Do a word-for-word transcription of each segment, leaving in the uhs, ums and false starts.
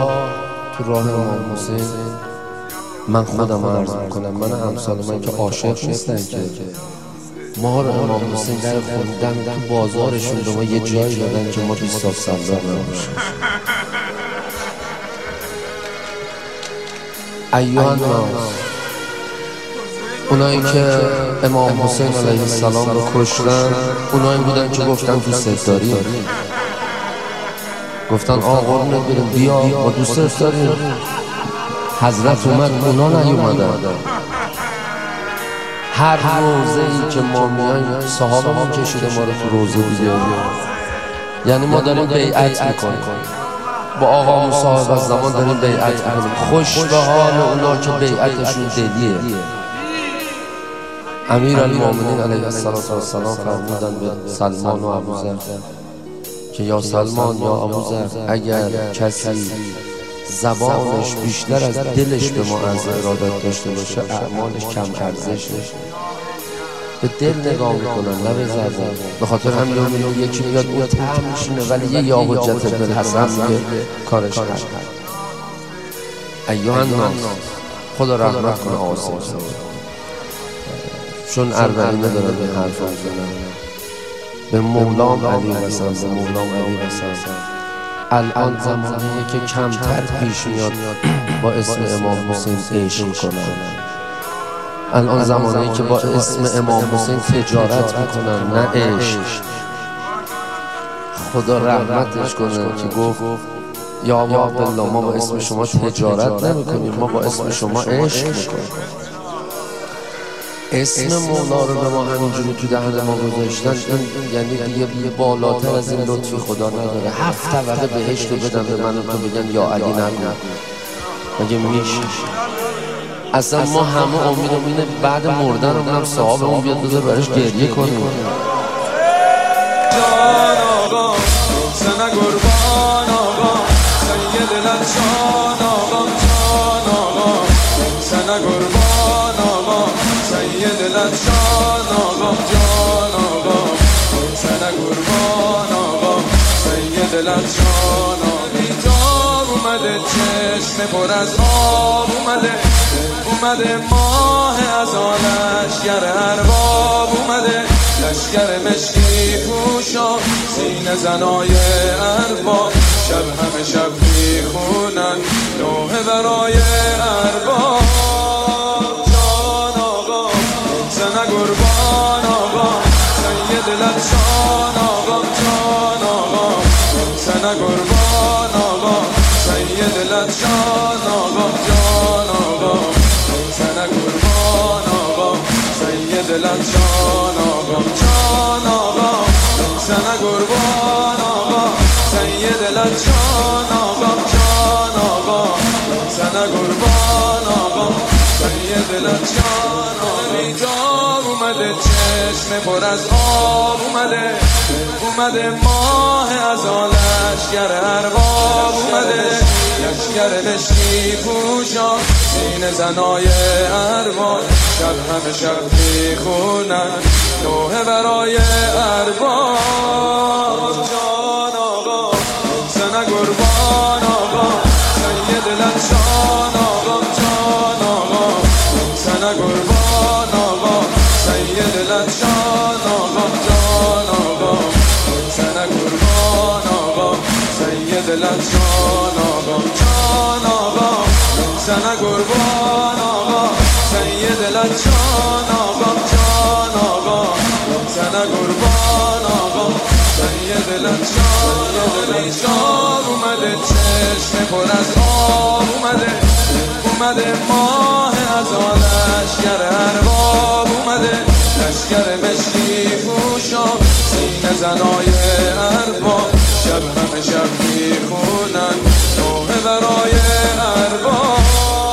تو راه امام حسین من خودم عرض میکنم، من امثال من که عاشق نیستن که ما رو امام حسین در خوندن تو بازارشون به ما یه جایی دادن که ما بیست سال سالار نباشیم. ایوان ناس، اونایی که امام حسین علیه السلام رو کشتن اونایی بودن که گفتن دوست داری، گفتن آقا قربونت بریم بیا با دوست داریم. حضرت اومد اونا نیومدن. هر روزه ای که ما میایم صحابمون کشیده ما رو تو روزه دیگه، یعنی ما داریم بیعت میکنیم با آقا صاحب از زمان، داریم بیعت میکنیم. خوش به حال اونا که بیعتشون دلیه. امیر المومنین علیه السلام فرمودن به سلمان و ابوذر که یا سلمان یا ابوذر، اگر کسی زبانش بیشتر از دلش به ما عرض ارادت داشته باشه اعمالش کم ارزشه. به دل نگاه میکنن نه به زبان. به خاطر همین میگم یکی میاد اون طعم میشینه ولی یه یا حجت بالحسن میگه کارش کرد. ایوه الناس، خدا رحمت کنه آسان چون اربعینه دارن این حرف میزنن. به مولام علی رسن، به مولام علی رسن. الان زمانیه که کمتر پیش میاد با اسم امام حسین عشق کنن. الان زمانیه که با اسم امام حسین تجارت میکنن نه عشق. خدا رحمتش کنه که گفت یا بالله ما با اسم شما تجارت نمیکنیم، ما با اسم شما عشق میکنیم. اسم مولا رو به ما همینجوری تو دهن ما گذاشتن، یعنی دیگه بالاتر از این لطفی خدا نداره. هفت طبقه بهشت رو بدن به من و تو بگن یا علی نگو، مگه میشه؟ اصلا ما همه امیدم اینه بعد مردن رو منم صحابه اون بیاد بذار برش گریه کنیم. جان آقا سنه قربان آقا سید لنشان آقا، جان آقا سنه قربان آقا سید لنشان آقا، جان آقا سنه قربان آقا سید لنشان آقا. بیتاب اومده چشم پر از آب اومده، اومده ماه از آنش گر ارباب اومده. لشگر مشکی پوشا سینه زنای ارباب، شب همه شب میخونن نوحه برای ارباب. جان آقا سنه قربان آقا سید لنشان آقا، جان آقا سنه قربان آقا سید لنشان آقا، جان آقا سنه قربان آقا سید لنشان آقا، جان آقا سنه قربان آقا سید لنشان آقا، جان آقا سنه قربان آقا سید لنشان آقا. بیتاب اومده چشم پر از آب اومده، اومده ماه از آلش گر ارباب اومده. لشگر مشکی پوشا سینه زنای ارباب، شب همه شب میخونن نوحه برای ارباب. جان آقا سنه قربان آقا سید لنشان آقا، جان آقا سنه قربان آقا سید لنشان آقا، جان آقا سنه قربان آقا سید لنشان آقا، جان آقا سنه قربان آقا سید لنشان آقا، جان آقا سنه قربان آقا سید لنشان آقا. اومده چشم پر از آب اومده، اومده ماه از آلش گر ارباب اومده. لشگر مشکی پوشا سینه زنای ارباب، شب همه شب میخونن نوحه برای ارباب.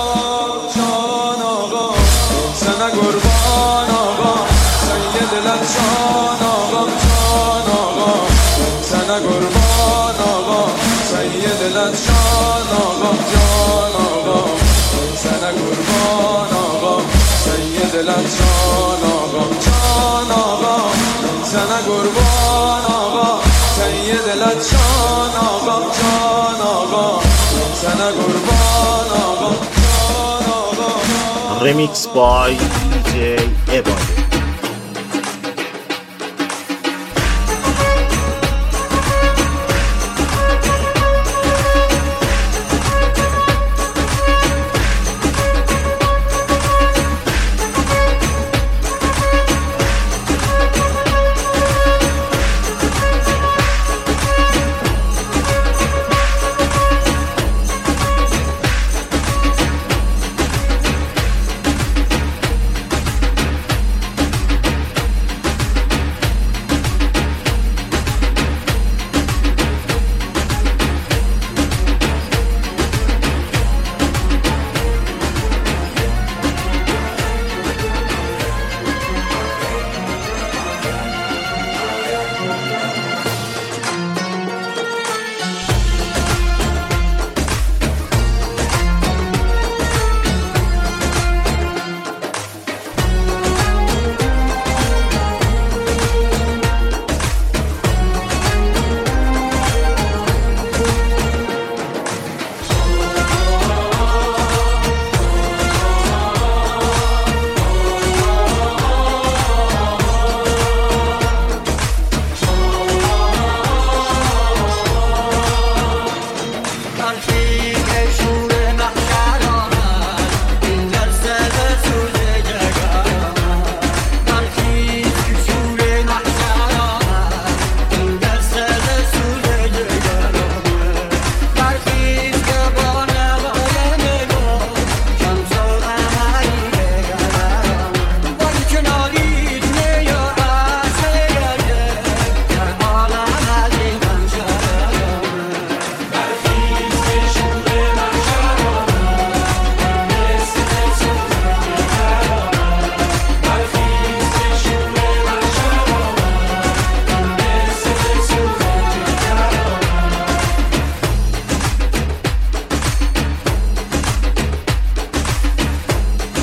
جان آقا سنه قربان آقا سید لنشان آقا، جان آقا سنه قربان آقا سید لنشان آقا، جان آقا سنه قربان آقا سید لنشان آقا، جان آقا سنه قربان آقا سید لنشان آقا، جان آقا سنه قربان آقا جان آقا. Remix by دی جی عباده.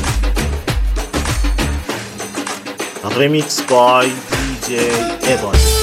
Remix by دی جی عباده.